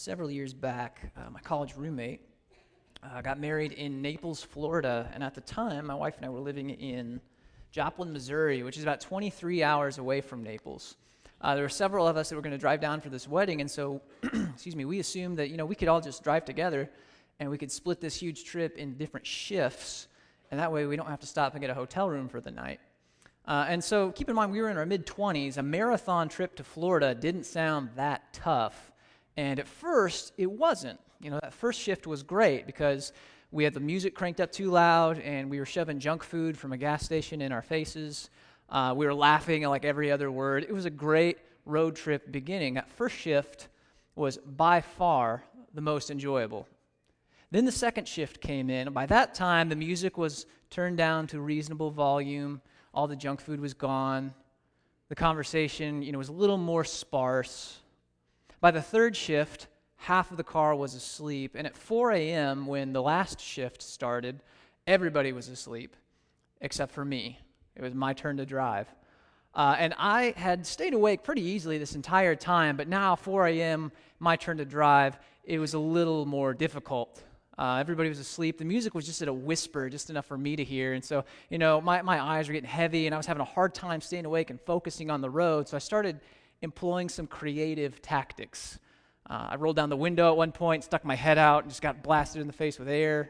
several years back, my college roommate got married in Naples, Florida, and at the time, my wife and I were living in Joplin, Missouri, which is about 23 hours away from Naples. There were several of us that were going to drive down for this wedding, and so, we assumed that, we could all just drive together, and we could split this huge trip in different shifts, and that way we don't have to stop and get a hotel room for the night. And so keep in mind, we were in our mid-20s. A marathon trip to Florida didn't sound that tough. And at first, it wasn't. That first shift was great because we had the music cranked up too loud and we were shoving junk food from a gas station in our faces. We were laughing at like every other word. It was a great road trip beginning. That first shift was by far the most enjoyable. Then the second shift came in. And by that time, the music was turned down to reasonable volume. All the junk food was gone. The conversation, was a little more sparse. By the third shift, half of the car was asleep. And at 4 a.m., when the last shift started, everybody was asleep, except for me. It was my turn to drive. And I had stayed awake pretty easily this entire time, but now, 4 a.m., my turn to drive, it was a little more difficult. Everybody was asleep. The music was just at a whisper, just enough for me to hear. And so, my eyes were getting heavy, and I was having a hard time staying awake and focusing on the road. So I started employing some creative tactics. I rolled down the window at one point, stuck my head out, and just got blasted in the face with air.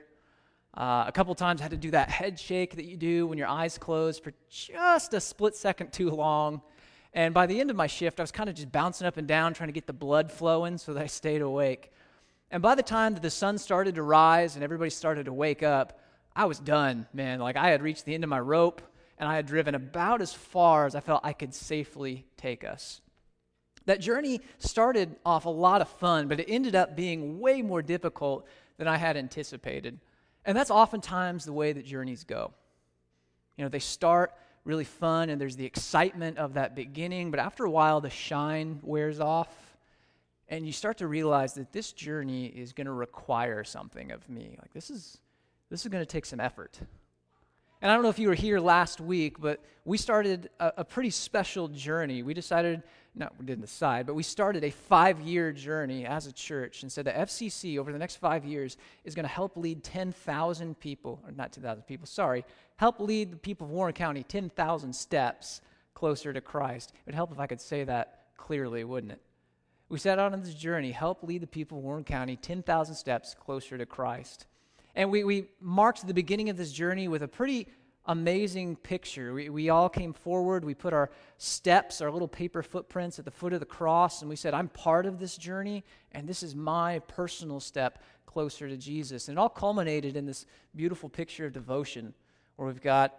A couple times I had to do that head shake that you do when your eyes close for just a split second too long. And by the end of my shift, I was kind of just bouncing up and down, trying to get the blood flowing so that I stayed awake. And by the time that the sun started to rise and everybody started to wake up, I was done, man. Like I had reached the end of my rope, and I had driven about as far as I felt I could safely take us. That journey started off a lot of fun, but it ended up being way more difficult than I had anticipated. And that's oftentimes the way that journeys go. They start really fun, and there's the excitement of that beginning, but after a while, the shine wears off, and you start to realize that this journey is going to require something of me. Like this is going to take some effort. And I don't know if you were here last week, but we started a pretty special journey. We decided, no, we didn't decide, but we started a 5-year journey as a church and said that FCC over the next 5 years is going to help lead 10,000 people, or not 10,000 people, sorry, help lead the people of Warren County 10,000 steps closer to Christ. It would help if I could say that clearly, wouldn't it? We set out on this journey, help lead the people of Warren County 10,000 steps closer to Christ. And we marked the beginning of this journey with a pretty amazing picture. We all came forward. We put our steps, our little paper footprints at the foot of the cross, and we said, I'm part of this journey, and this is my personal step closer to Jesus. And it all culminated in this beautiful picture of devotion where we've got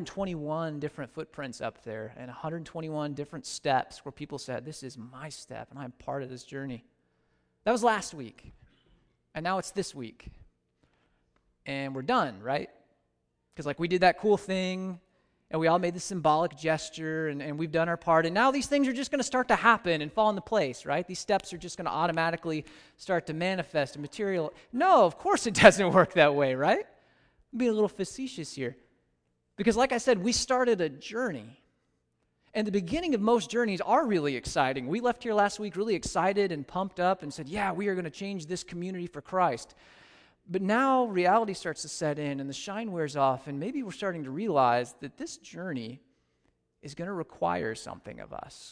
121 different footprints up there and 121 different steps where people said, this is my step, and I'm part of this journey. That was last week, and now it's this week. And we're done, right? Because we did that cool thing, and we all made this symbolic gesture, and we've done our part, and now these things are just going to start to happen and fall into place, right? These steps are just going to automatically start to manifest and material. No, of course it doesn't work that way, right? I'm being a little facetious here. Because like I said, we started a journey. And the beginning of most journeys are really exciting. We left here last week really excited and pumped up and said, yeah, we are going to change this community for Christ. But now reality starts to set in and the shine wears off, and maybe we're starting to realize that this journey is going to require something of us.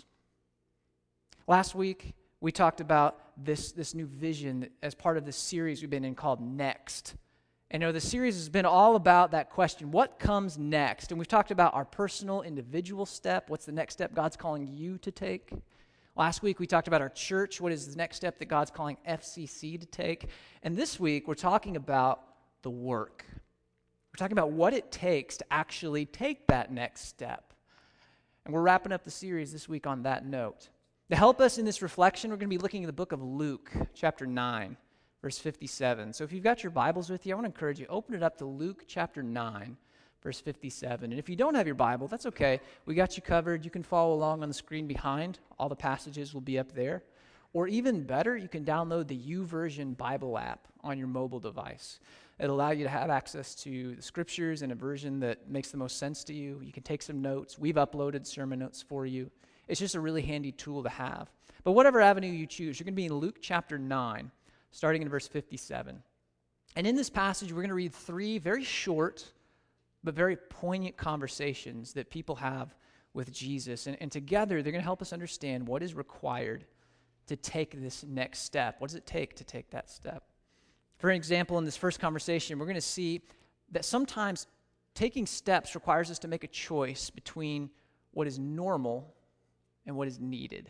Last week, we talked about this new vision as part of this series we've been in called Next. And the series has been all about that question, what comes next? And we've talked about our personal, individual step. What's the next step God's calling you to take? Last week, we talked about our church. What is the next step that God's calling FCC to take? And this week, we're talking about the work. We're talking about what it takes to actually take that next step. And we're wrapping up the series this week on that note. To help us in this reflection, we're going to be looking at the book of Luke, chapter 9, verse 57. So if you've got your Bibles with you, I want to encourage you, open it up to Luke chapter 9, verse 57. And if you don't have your Bible, that's okay. We got you covered. You can follow along on the screen behind. All the passages will be up there. Or even better, you can download the YouVersion Bible app on your mobile device. It'll allow you to have access to the scriptures in a version that makes the most sense to you. You can take some notes. We've uploaded sermon notes for you. It's just a really handy tool to have. But whatever avenue you choose, you're going to be in Luke chapter 9, starting in verse 57. And in this passage, we're going to read 3 very short but very poignant conversations that people have with Jesus. And together, they're going to help us understand what is required to take this next step. What does it take to take that step? For example, in this first conversation, we're going to see that sometimes taking steps requires us to make a choice between what is normal and what is needed.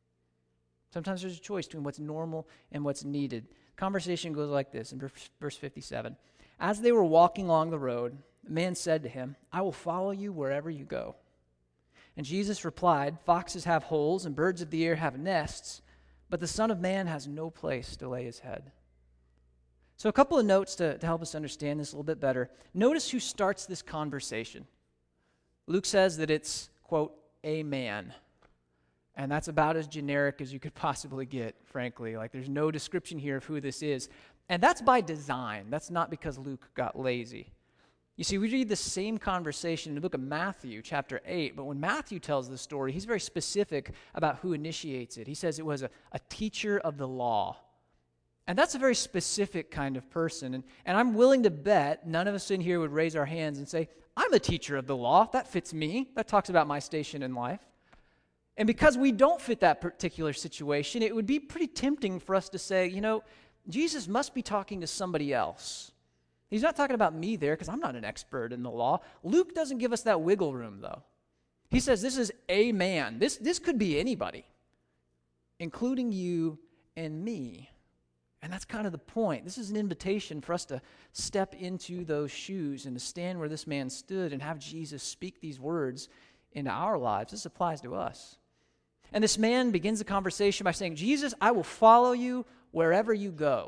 Sometimes there's a choice between what's normal and what's needed. Conversation goes like this in verse 57. As they were walking along the road, the man said to him, I will follow you wherever you go. And Jesus replied, foxes have holes and birds of the air have nests, but the Son of Man has no place to lay his head. So a couple of notes to help us understand this a little bit better. Notice who starts this conversation. Luke says that it's, quote, a man. And that's about as generic as you could possibly get, frankly. Like, there's no description here of who this is. And that's by design. That's not because Luke got lazy. You see, we read the same conversation in the book of Matthew, chapter 8, but when Matthew tells the story, he's very specific about who initiates it. He says it was a teacher of the law. And that's a very specific kind of person. And I'm willing to bet none of us in here would raise our hands and say, I'm a teacher of the law. That fits me. That talks about my station in life. And because we don't fit that particular situation, it would be pretty tempting for us to say, you know, Jesus must be talking to somebody else. He's not talking about me there because I'm not an expert in the law. Luke doesn't give us that wiggle room, though. He says this is a man. This could be anybody, including you and me. And that's kind of the point. This is an invitation for us to step into those shoes and to stand where this man stood and have Jesus speak these words into our lives. This applies to us. And this man begins the conversation by saying, Jesus, I will follow you wherever you go.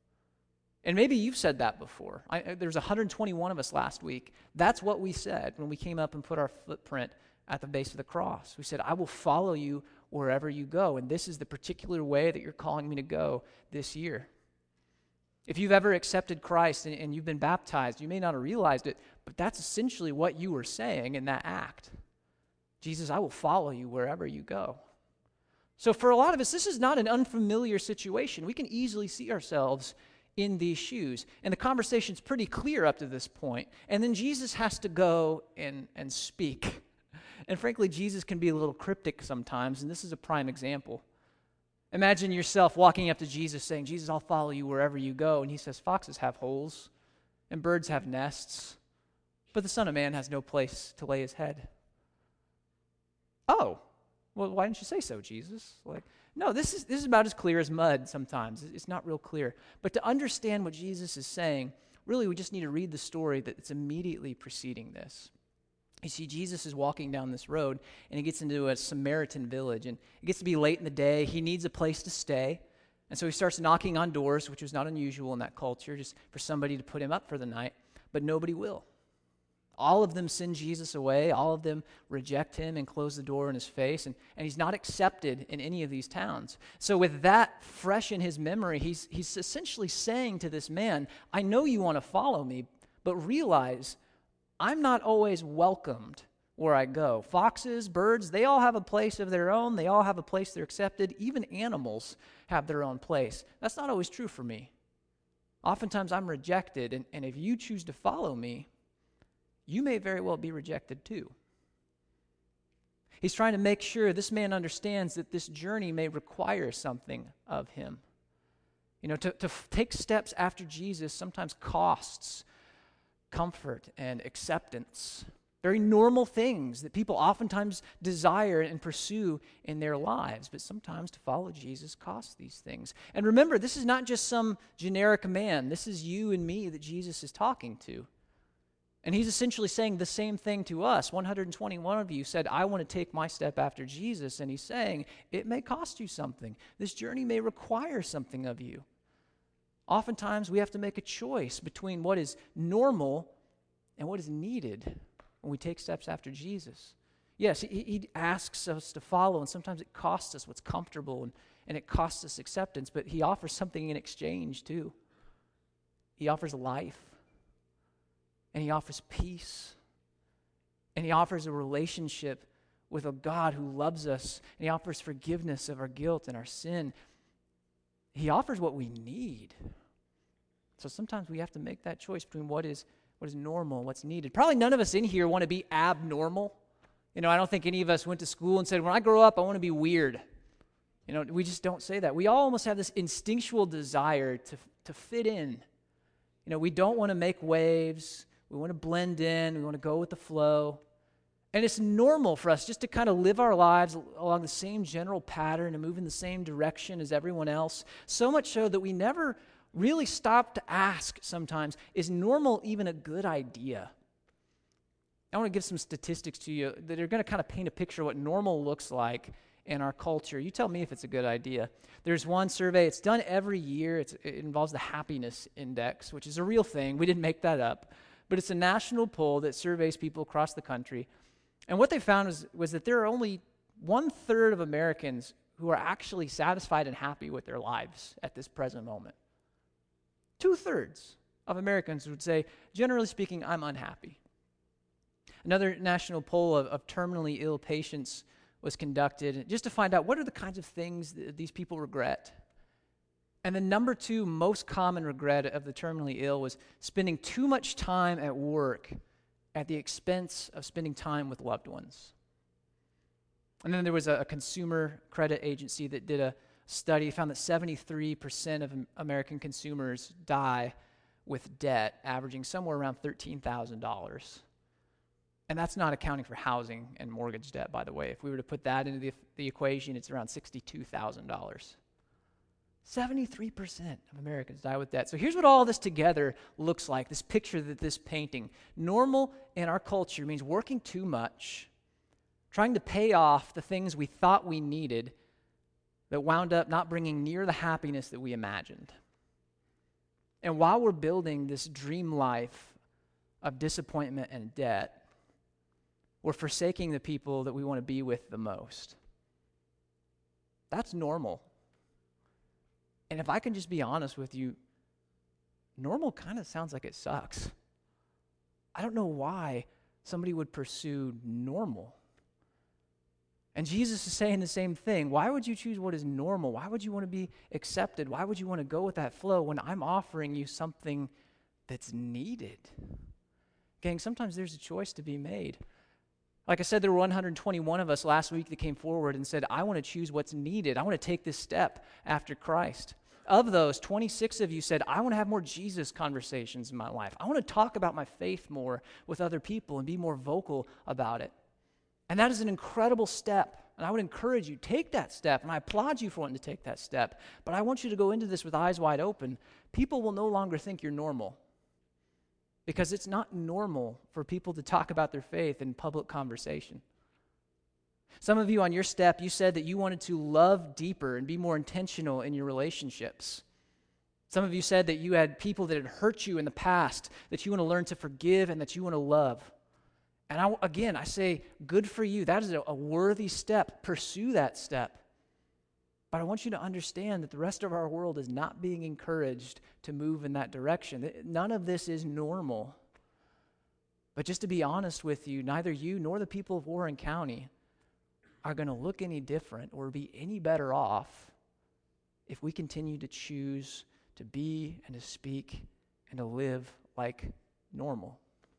And maybe you've said that before. There's 121 of us last week. That's what we said when we came up and put our footprint at the base of the cross. We said, I will follow you wherever you go. And this is the particular way that you're calling me to go this year. If you've ever accepted Christ and you've been baptized, you may not have realized it, but that's essentially what you were saying in that act. Jesus, I will follow you wherever you go. So for a lot of us, this is not an unfamiliar situation. We can easily see ourselves in these shoes. And the conversation's pretty clear up to this point. And then Jesus has to go and speak. And frankly, Jesus can be a little cryptic sometimes, and this is a prime example. Imagine yourself walking up to Jesus saying, Jesus, I'll follow you wherever you go. And he says, foxes have holes and birds have nests, but the Son of Man has no place to lay his head. Oh, well, why didn't you say so, Jesus? No, this is about as clear as mud sometimes. It's not real clear. But to understand what Jesus is saying, really we just need to read the story that's immediately preceding this. You see, Jesus is walking down this road, and he gets into a Samaritan village, and it gets to be late in the day. He needs a place to stay, and so he starts knocking on doors, which was not unusual in that culture, just for somebody to put him up for the night, but nobody will. All of them send Jesus away. All of them reject him and close the door in his face, and he's not accepted in any of these towns. So with that fresh in his memory, he's essentially saying to this man, I know you want to follow me, but realize I'm not always welcomed where I go. Foxes, birds, they all have a place of their own. They all have a place they're accepted. Even animals have their own place. That's not always true for me. Oftentimes I'm rejected, and if you choose to follow me, you may very well be rejected too. He's trying to make sure this man understands that this journey may require something of him. You know, to take steps after Jesus sometimes costs comfort and acceptance. Very normal things that people oftentimes desire and pursue in their lives. But sometimes to follow Jesus costs these things. And remember, this is not just some generic man. This is you and me that Jesus is talking to. And he's essentially saying the same thing to us. 121 of you said, I want to take my step after Jesus. And he's saying, it may cost you something. This journey may require something of you. Oftentimes, we have to make a choice between what is normal and what is needed when we take steps after Jesus. Yes, he asks us to follow, and sometimes it costs us what's comfortable, and it costs us acceptance, but he offers something in exchange, too. He offers life. And he offers peace. And he offers a relationship with a God who loves us, and he offers forgiveness of our guilt and our sin. He offers what we need. So sometimes we have to make that choice between what is normal, what's needed. Probably none of us in here want to be abnormal. I don't think any of us went to school and said, when I grow up, I want to be weird. We just don't say that. We all almost have this instinctual desire to fit in. We don't want to make waves. We want to blend in. We want to go with the flow. And it's normal for us just to kind of live our lives along the same general pattern and move in the same direction as everyone else. So much so that we never really stop to ask sometimes, is normal even a good idea? I want to give some statistics to you that are going to kind of paint a picture of what normal looks like in our culture. You tell me if it's a good idea. There's one survey, it's done every year. It involves the happiness index, which is a real thing. We didn't make that up. But it's a national poll that surveys people across the country. And what they found was that there are only 1/3 of Americans who are actually satisfied and happy with their lives at this present moment. 2/3 of Americans would say, generally speaking, I'm unhappy. Another national poll of terminally ill patients was conducted just to find out what are the kinds of things that these people regret. And the number 2 most common regret of the terminally ill was spending too much time at work at the expense of spending time with loved ones. And then there was a consumer credit agency that did a study, found that 73% of American consumers die with debt, averaging somewhere around $13,000. And that's not accounting for housing and mortgage debt, by the way. If we were to put that into the equation, it's around $62,000. 73% of Americans die with debt. So here's what all this together looks like, this picture, this painting. Normal in our culture means working too much, trying to pay off the things we thought we needed that wound up not bringing near the happiness that we imagined. And while we're building this dream life of disappointment and debt, we're forsaking the people that we want to be with the most. That's normal. And if I can just be honest with you, normal kind of sounds like it sucks. I don't know why somebody would pursue normal. And Jesus is saying the same thing. Why would you choose what is normal? Why would you want to be accepted? Why would you want to go with that flow when I'm offering you something that's needed? Gang, sometimes there's a choice to be made. Like I said, there were 121 of us last week that came forward and said, I want to choose what's needed. I want to take this step after Christ. Of those, 26 of you said, I want to have more Jesus conversations in my life. I want to talk about my faith more with other people and be more vocal about it. And that is an incredible step. And I would encourage you, take that step. And I applaud you for wanting to take that step. But I want you to go into this with eyes wide open. People will no longer think you're normal. Because it's not normal for people to talk about their faith in public conversation. Some of you on your step, you said that you wanted to love deeper and be more intentional in your relationships. Some of you said that you had people that had hurt you in the past, that you want to learn to forgive and that you want to love. And I say, good for you. That is a worthy step. Pursue that step. But I want you to understand that the rest of our world is not being encouraged to move in that direction. None of this is normal. But just to be honest with you, neither you nor the people of Warren County are going to look any different or be any better off if we continue to choose to be and to speak and to live like normal.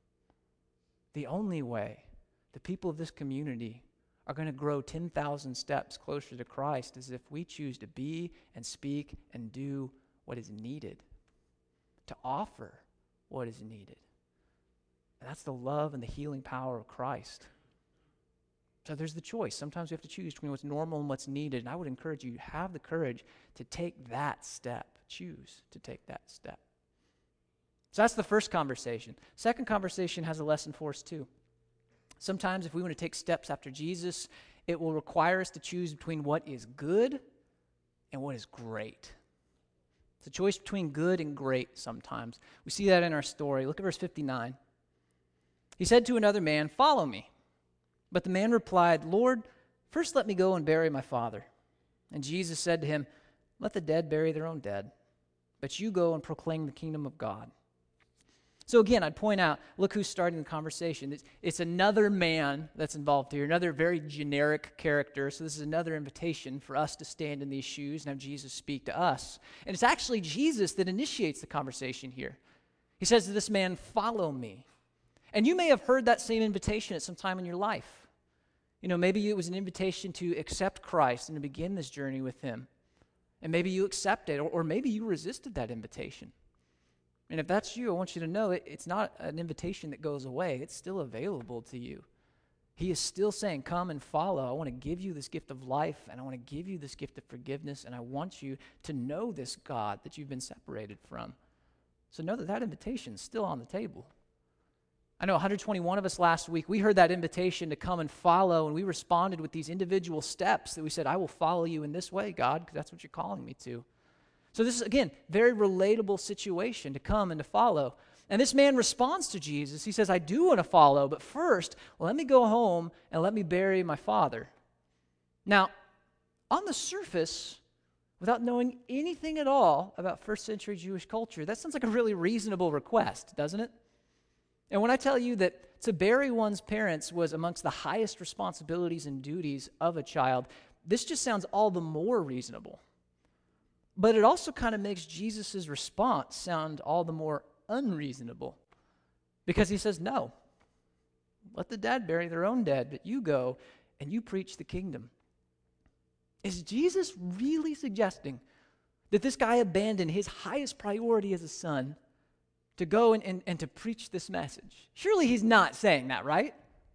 The only way the people of this community are going to grow 10,000 steps closer to Christ is if we choose to be and speak and do what is needed, to offer what is needed. And that's the love and the healing power of Christ. So there's the choice. Sometimes we have to choose between what's normal and what's needed. And I would encourage you, have the courage to take that step. Choose to take that step. So that's the first conversation. Second conversation has a lesson for us too. Sometimes if we want to take steps after Jesus, it will require us to choose between what is good and what is great. It's a choice between good and great sometimes. We see that in our story. Look at verse 59. He said to another man, "Follow me." But the man replied, "Lord, first let me go and bury my father." And Jesus said to him, "Let the dead bury their own dead, but you go and proclaim the kingdom of God." So again, I'd point out, look who's starting the conversation. It's another man that's involved here, another very generic character. So this is another invitation for us to stand in these shoes and have Jesus speak to us. And it's actually Jesus that initiates the conversation here. He says to this man, "Follow me." And you may have heard that same invitation at some time in your life. You know, maybe it was an invitation to accept Christ and to begin this journey with him. And maybe you accepted, or maybe you resisted that invitation. And if that's you, I want you to know it's not an invitation that goes away. It's still available to you. He is still saying, come and follow. I want to give you this gift of life, and I want to give you this gift of forgiveness, and I want you to know this God that you've been separated from. So know that that invitation is still on the table. I know 121 of us last week, we heard that invitation to come and follow, and we responded with these individual steps that we said, I will follow you in this way, God, because that's what you're calling me to. So this is, again, very relatable situation to come and to follow. And this man responds to Jesus. He says, I do want to follow, but first, let me go home and let me bury my father. Now, on the surface, without knowing anything at all about first century Jewish culture, that sounds like a really reasonable request, doesn't it? And when I tell you that to bury one's parents was amongst the highest responsibilities and duties of a child, this just sounds all the more reasonable. But it also kind of makes Jesus' response sound all the more unreasonable, because he says, no, let the dead bury their own dead, but you go and you preach the kingdom. Is Jesus really suggesting that this guy abandoned his highest priority as a son to go and to preach this message? Surely he's not saying that, right?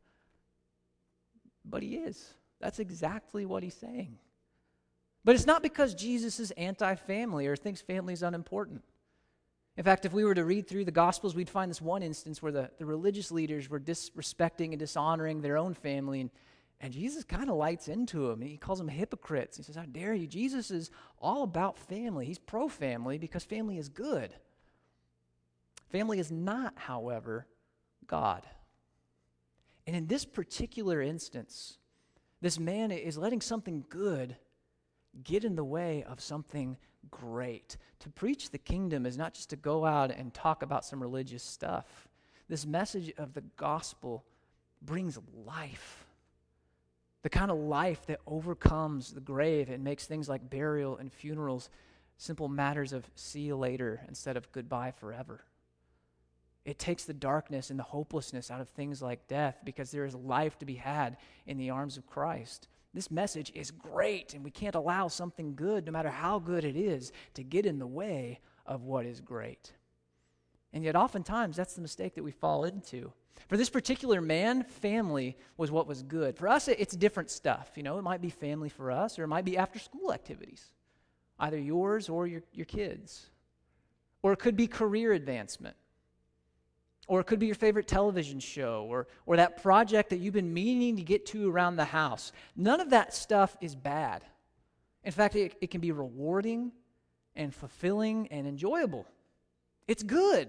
But he is. That's exactly what he's saying. But it's not because Jesus is anti-family or thinks family is unimportant. In fact, if we were to read through the Gospels, we'd find this one instance where the religious leaders were disrespecting and dishonoring their own family, and Jesus kind of lights into them. He calls them hypocrites. He says, how dare you? Jesus is all about family. He's pro-family because family is good. Family is not, however, God. And in this particular instance, this man is letting something good get in the way of something great. To preach the kingdom is not just to go out and talk about some religious stuff. This message of the gospel brings life. The kind of life that overcomes the grave and makes things like burial and funerals simple matters of see you later instead of goodbye forever. It takes the darkness and the hopelessness out of things like death because there is life to be had in the arms of Christ. This message is great, and we can't allow something good, no matter how good it is, to get in the way of what is great. And yet oftentimes that's the mistake that we fall into. For this particular man, family was what was good. For us, it's different stuff. You know, it might be family for us, or it might be after-school activities, either yours or your kids. Or it could be career advancement. Or it could be your favorite television show, or that project that you've been meaning to get to around the house. None of that stuff is bad. In fact, it can be rewarding and fulfilling and enjoyable. It's good.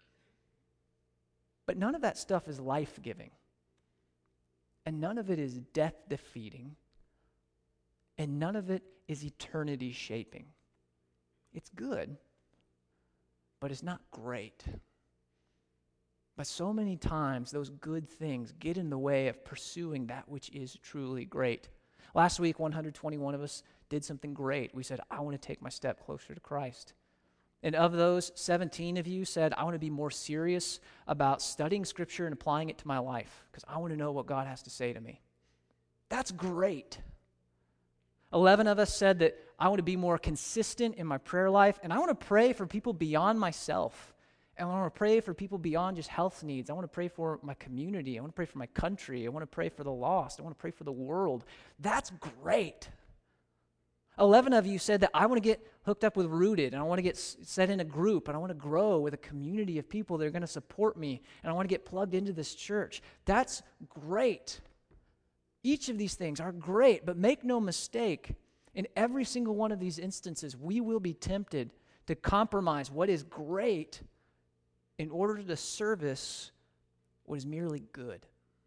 But none of that stuff is life-giving. And none of it is death-defeating. And none of it is eternity-shaping. It's good, but it's not great. But so many times, those good things get in the way of pursuing that which is truly great. Last week, 121 of us did something great. We said, I want to take my step closer to Christ. And of those, 17 of you said, I want to be more serious about studying Scripture and applying it to my life because I want to know what God has to say to me. That's great. 11 of us said that I want to be more consistent in my prayer life, and I want to pray for people beyond myself. And I want to pray for people beyond just health needs. I want to pray for my community. I want to pray for my country. I want to pray for the lost. I want to pray for the world. That's great. 11 of you said that I want to get hooked up with Rooted, and I want to get set in a group, and I want to grow with a community of people that are going to support me, and I want to get plugged into this church. That's great. Each of these things are great, but make no mistake, in every single one of these instances, we will be tempted to compromise what is great in order to service what is merely good.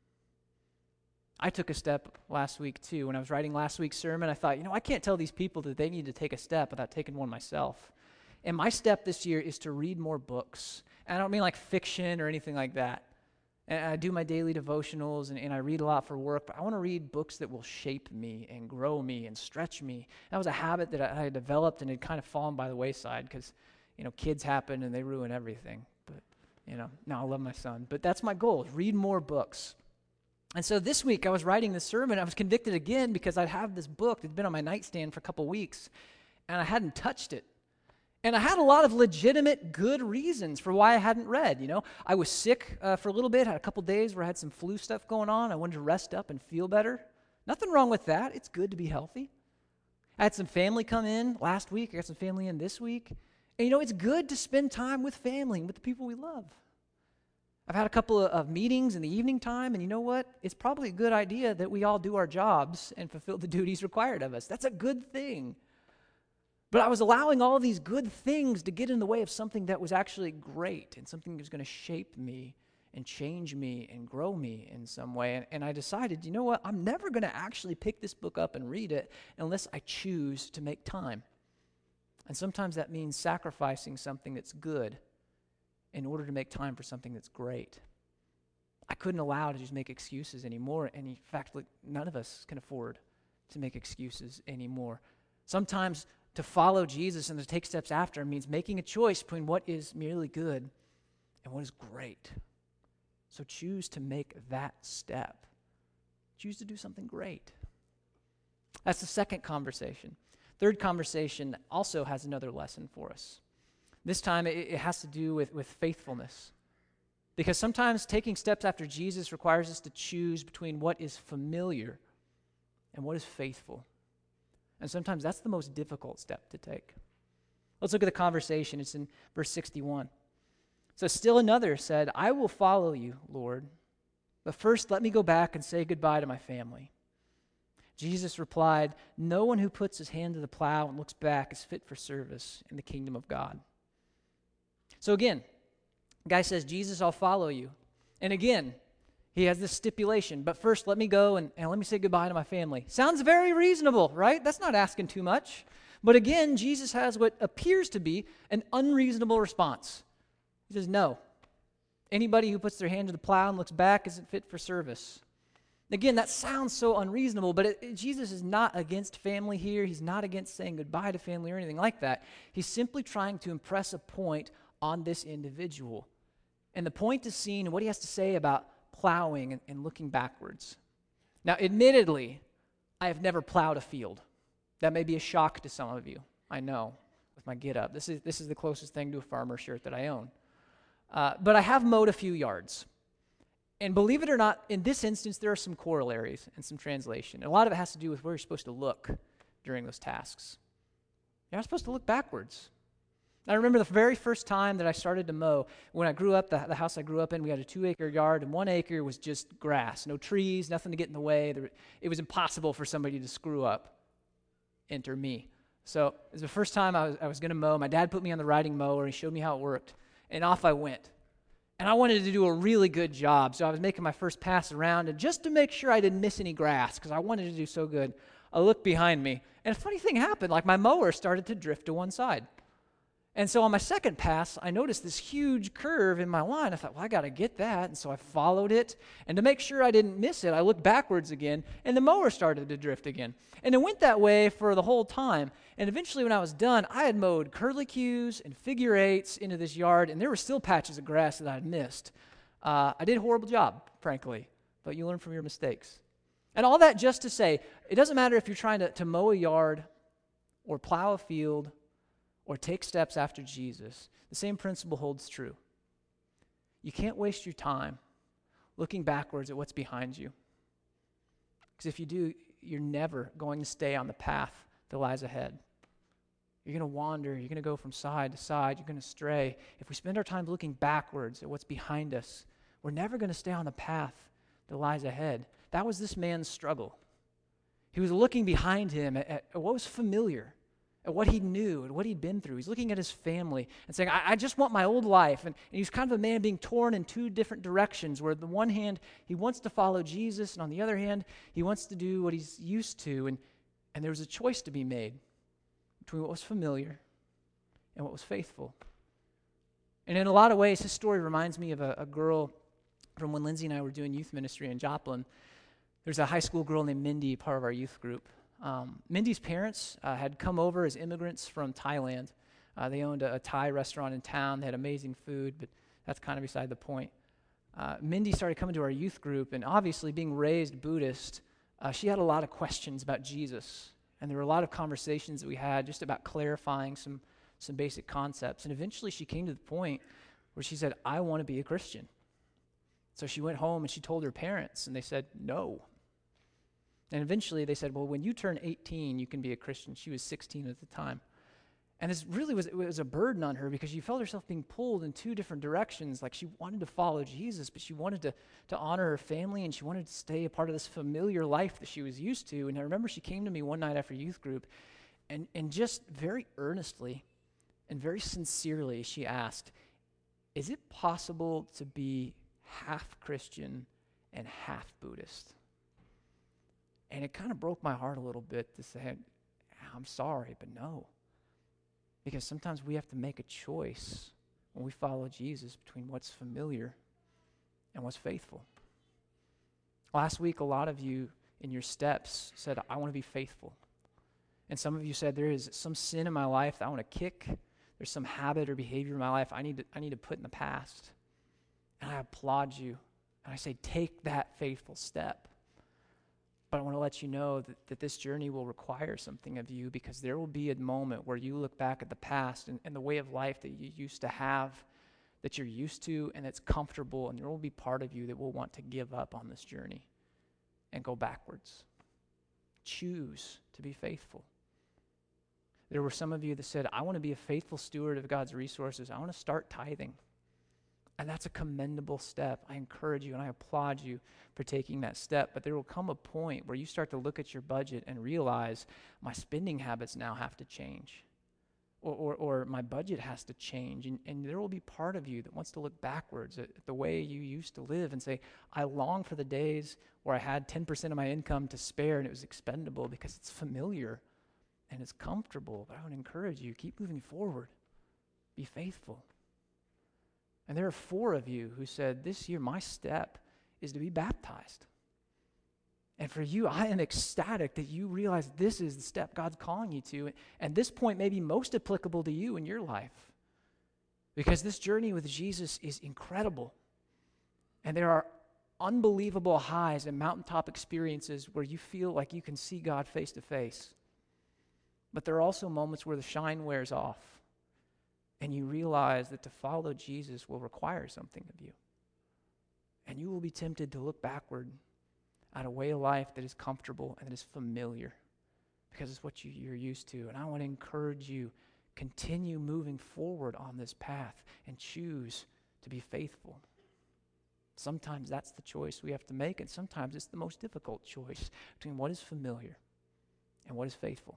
I took a step last week too. When I was writing last week's sermon, I thought, I can't tell these people that they need to take a step without taking one myself. And my step this year is to read more books And I don't mean like fiction or anything like that. And I do my daily devotionals and I read a lot for work, but I want to read books that will shape me and grow me and stretch me. That was a habit that I had developed and had kind of fallen by the wayside because, kids happen and they ruin everything. But, now I love my son. But that's my goal, is read more books. And so this week I was writing this sermon. I was convicted again because I'd have this book that's been on my nightstand for a couple weeks, and I hadn't touched it. And I had a lot of legitimate good reasons for why I hadn't read. I was sick for a little bit, had a couple days where I had some flu stuff going on. I wanted to rest up and feel better. Nothing wrong with that. It's good to be healthy. I had some family come in last week. I got some family in this week. And it's good to spend time with family and with the people we love. I've had a couple of meetings in the evening time, and you know what? It's probably a good idea that we all do our jobs and fulfill the duties required of us. That's a good thing. But I was allowing all these good things to get in the way of something that was actually great and something that was going to shape me and change me and grow me in some way. And I decided, you know what? I'm never going to actually pick this book up and read it unless I choose to make time. And sometimes that means sacrificing something that's good in order to make time for something that's great. I couldn't allow to just make excuses anymore. And in fact, none of us can afford to make excuses anymore. Sometimes to follow Jesus and to take steps after him means making a choice between what is merely good and what is great. So choose to make that step. Choose to do something great. That's the second conversation. Third conversation also has another lesson for us. This time it has to do with faithfulness. Because sometimes taking steps after Jesus requires us to choose between what is familiar and what is faithful. And sometimes that's the most difficult step to take. Let's look at the conversation. It's in verse 61. So still another said, I will follow you, Lord, but first let me go back and say goodbye to my family. Jesus replied, no one who puts his hand to the plow and looks back is fit for service in the kingdom of God. So again, the guy says, Jesus, I'll follow you. And again, he has this stipulation, but first let me go and let me say goodbye to my family. Sounds very reasonable, right? That's not asking too much. But again, Jesus has what appears to be an unreasonable response. He says, no. Anybody who puts their hand to the plow and looks back isn't fit for service. Again, that sounds so unreasonable, but Jesus is not against family here. He's not against saying goodbye to family or anything like that. He's simply trying to impress a point on this individual. And the point is seen in what he has to say about plowing and looking backwards. Now, admittedly, I have never plowed a field. That may be a shock to some of you, I know, with my get-up. This is the closest thing to a farmer shirt that I own. But I have mowed a few yards. And believe it or not, in this instance, there are some corollaries and some translation. And a lot of it has to do with where you're supposed to look during those tasks. You're not supposed to look backwards. I remember the very first time that I started to mow. When I grew up, the house I grew up in, we had a 2-acre yard, and 1 acre was just grass. No trees, nothing to get in the way. It was impossible for somebody to screw up. Enter me. So it was the first time I was going to mow. My dad put me on the riding mower. He showed me how it worked. And off I went. And I wanted to do a really good job, so I was making my first pass around, and just to make sure I didn't miss any grass, because I wanted to do so good, I looked behind me, and a funny thing happened. Like my mower started to drift to one side. And so on my second pass, I noticed this huge curve in my line. I thought, well, I got to get that. And so I followed it. And to make sure I didn't miss it, I looked backwards again, and the mower started to drift again. And it went that way for the whole time. And eventually when I was done, I had mowed curlicues and figure eights into this yard, and there were still patches of grass that I had missed. I did a horrible job, frankly, but you learn from your mistakes. And all that just to say, it doesn't matter if you're trying to mow a yard or plow a field or take steps after Jesus. The same principle holds true. You can't waste your time looking backwards at what's behind you. Because if you do, you're never going to stay on the path that lies ahead. You're going to wander. You're going to go from side to side. You're going to stray. If we spend our time looking backwards at what's behind us, we're never going to stay on the path that lies ahead. That was this man's struggle. He was looking behind him at what was familiar, at what he knew and what he'd been through. He's looking at his family and saying, I just want my old life. And he's kind of a man being torn in two different directions, where on the one hand, he wants to follow Jesus, and on the other hand, he wants to do what he's used to. And there was a choice to be made between what was familiar and what was faithful. And in a lot of ways, his story reminds me of a girl from when Lindsay and I were doing youth ministry in Joplin. There's a high school girl named Mindy, part of our youth group. Mindy's parents had come over as immigrants from Thailand. They owned a Thai restaurant in town. They had amazing food, but that's kind of beside the point. Mindy started coming to our youth group, and obviously being raised Buddhist, she had a lot of questions about Jesus. And there were a lot of conversations that we had just about clarifying some basic concepts. And eventually she came to the point where she said, I want to be a Christian. So she went home and she told her parents, and they said, no. And eventually they said, well, when you turn 18, you can be a Christian. She was 16 at the time. And this really was a burden on her because she felt herself being pulled in two different directions. Like she wanted to follow Jesus, but she wanted to honor her family, and she wanted to stay a part of this familiar life that she was used to. And I remember she came to me one night after youth group, and just very earnestly and very sincerely she asked, is it possible to be half Christian and half Buddhist? And it kind of broke my heart a little bit to say, I'm sorry, but no. Because sometimes we have to make a choice when we follow Jesus between what's familiar and what's faithful. Last week, a lot of you in your steps said, I want to be faithful. And some of you said, there is some sin in my life that I want to kick. There's some habit or behavior in my life I need to put in the past. And I applaud you. And I say, take that faithful step. But I want to let you know that this journey will require something of you, because there will be a moment where you look back at the past and the way of life that you used to have, that you're used to, and that's comfortable, and there will be part of you that will want to give up on this journey and go backwards. Choose to be faithful. There were some of you that said, I want to be a faithful steward of God's resources. I want to start tithing. And that's a commendable step. I encourage you and I applaud you for taking that step. But there will come a point where you start to look at your budget and realize my spending habits now have to change. Or my budget has to change. And there will be part of you that wants to look backwards at the way you used to live and say, I long for the days where I had 10% of my income to spare and it was expendable, because it's familiar and it's comfortable. But I would encourage you, keep moving forward. Be faithful. And there are 4 of you who said, this year my step is to be baptized. And for you, I am ecstatic that you realize this is the step God's calling you to. And this point may be most applicable to you in your life, because this journey with Jesus is incredible. And there are unbelievable highs and mountaintop experiences where you feel like you can see God face to face. But there are also moments where the shine wears off, and you realize that to follow Jesus will require something of you. And you will be tempted to look backward at a way of life that is comfortable and that is familiar, because it's what you're used to. And I want to encourage you, continue moving forward on this path and choose to be faithful. Sometimes that's the choice we have to make, and sometimes it's the most difficult choice between what is familiar and what is faithful.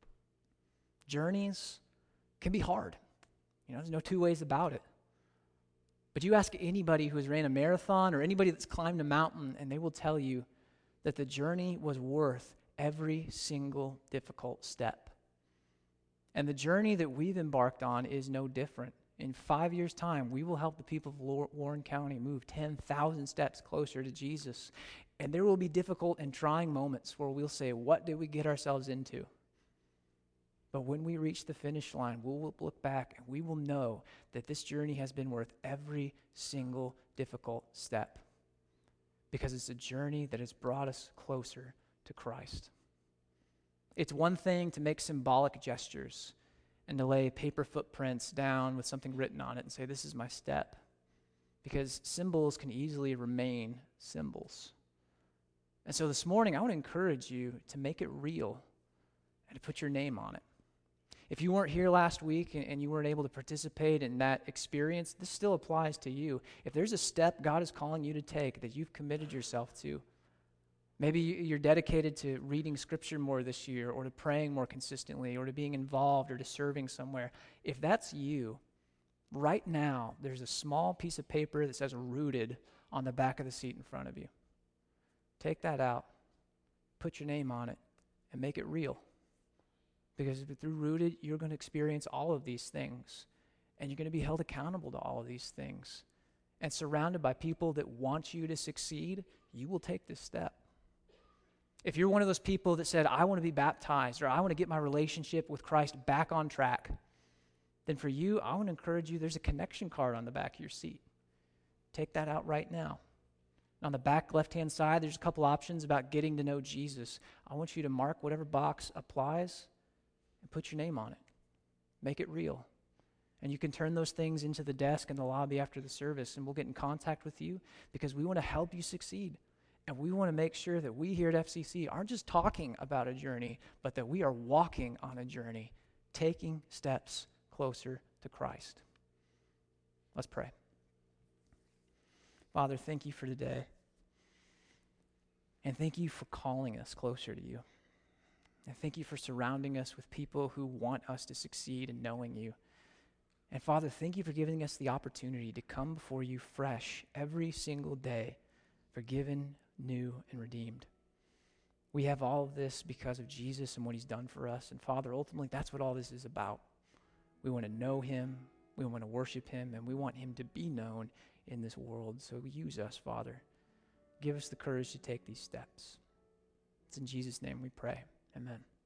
Journeys can be hard. There's no two ways about it. But you ask anybody who has ran a marathon or anybody that's climbed a mountain, and they will tell you that the journey was worth every single difficult step. And the journey that we've embarked on is no different. In 5 years' time, we will help the people of Warren County move 10,000 steps closer to Jesus. And there will be difficult and trying moments where we'll say, what did we get ourselves into? But when we reach the finish line, we'll look back and we will know that this journey has been worth every single difficult step, because it's a journey that has brought us closer to Christ. It's one thing to make symbolic gestures and to lay paper footprints down with something written on it and say, this is my step, because symbols can easily remain symbols. And so this morning, I want to encourage you to make it real and to put your name on it. If you weren't here last week and you weren't able to participate in that experience, this still applies to you. If there's a step God is calling you to take that you've committed yourself to, maybe you're dedicated to reading Scripture more this year, or to praying more consistently, or to being involved, or to serving somewhere. If that's you, right now, there's a small piece of paper that says rooted on the back of the seat in front of you. Take that out, put your name on it, and make it real. Because through Rooted, you're going to experience all of these things. And you're going to be held accountable to all of these things. And surrounded by people that want you to succeed, you will take this step. If you're one of those people that said, I want to be baptized, or I want to get my relationship with Christ back on track, then for you, I want to encourage you, there's a connection card on the back of your seat. Take that out right now. On the back left-hand side, there's a couple options about getting to know Jesus. I want you to mark whatever box applies and put your name on it. Make it real. And you can turn those things into the desk in the lobby after the service, and we'll get in contact with you because we want to help you succeed. And we want to make sure that we here at FCC aren't just talking about a journey, but that we are walking on a journey, taking steps closer to Christ. Let's pray. Father, thank you for today. And thank you for calling us closer to you. And thank you for surrounding us with people who want us to succeed in knowing you. And Father, thank you for giving us the opportunity to come before you fresh every single day, forgiven, new, and redeemed. We have all of this because of Jesus and what he's done for us. And Father, ultimately, that's what all this is about. We want to know him, we want to worship him, and we want him to be known in this world. So use us, Father. Give us the courage to take these steps. It's in Jesus' name we pray. Amen.